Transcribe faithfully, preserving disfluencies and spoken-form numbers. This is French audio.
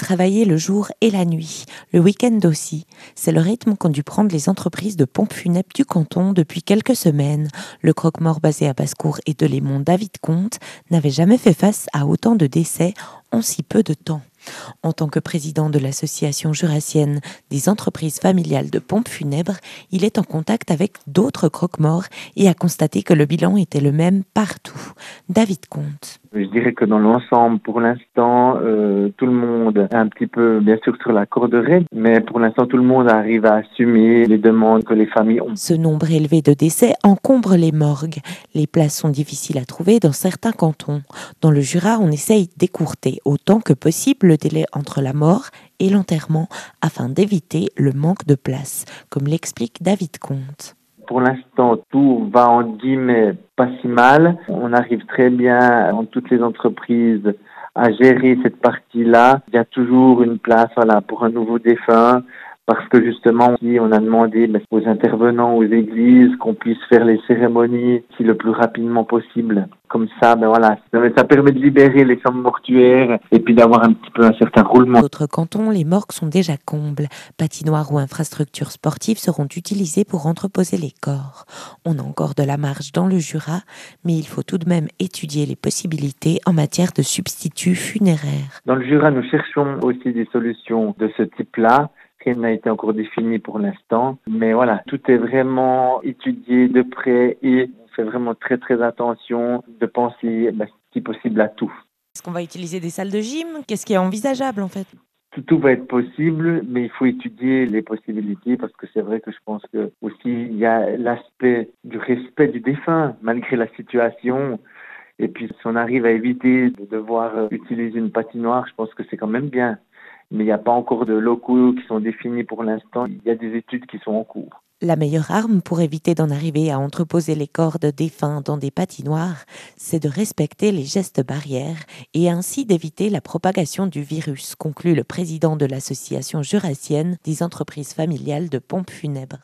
travailler le jour et la nuit, le week-end aussi. C'est le rythme qu'ont dû prendre les entreprises de pompes funèbres du canton depuis quelques semaines. Le croque-mort basé à Basse-Cour et de Lémont, David Comte, n'avait jamais fait face à autant de décès en si peu de temps. En tant que président de l'association jurassienne des entreprises familiales de pompes funèbres, il est en contact avec d'autres croque-morts et a constaté que le bilan était le même partout. David Comte. Je dirais que dans l'ensemble, pour l'instant, euh, tout le monde est un petit peu, bien sûr, sur la corde raide, mais pour l'instant, tout le monde arrive à assumer les demandes que les familles ont. Ce nombre élevé de décès encombre les morgues. Les places sont difficiles à trouver dans certains cantons. Dans le Jura, on essaye d'écourter autant que possible le délai entre la mort et l'enterrement afin d'éviter le manque de place, comme l'explique David Comte. Pour l'instant, tout va en guillemets pas si mal. On arrive très bien dans toutes les entreprises à gérer cette partie-là. Il y a toujours une place, voilà, pour un nouveau défunt. Parce que justement, on a demandé aux intervenants, aux églises, qu'on puisse faire les cérémonies le plus rapidement possible. Comme ça, ben voilà, ça permet de libérer les chambres mortuaires et puis d'avoir un petit peu un certain roulement. Dans d'autres cantons, les morgues sont déjà combles. Patinoires ou infrastructures sportives seront utilisées pour entreposer les corps. On a encore de la marge dans le Jura, mais il faut tout de même étudier les possibilités en matière de substituts funéraires. Dans le Jura, nous cherchons aussi des solutions de ce type-là. Rien n'a été encore défini pour l'instant, mais voilà, tout est vraiment étudié de près et on fait vraiment très très attention de penser, ben, si possible, à tout. Est-ce qu'on va utiliser des salles de gym ? Qu'est-ce qui est envisageable en fait ? Tout, tout va être possible, mais il faut étudier les possibilités parce que c'est vrai que je pense que aussi il y a l'aspect du respect du défunt malgré la situation. Et puis si on arrive à éviter de devoir utiliser une patinoire, je pense que c'est quand même bien. Mais il n'y a pas encore de locaux qui sont définis pour l'instant. Il y a des études qui sont en cours. La meilleure arme pour éviter d'en arriver à entreposer les corps de défunts dans des patinoires, c'est de respecter les gestes barrières et ainsi d'éviter la propagation du virus, conclut le président de l'association jurassienne des entreprises familiales de pompes funèbres.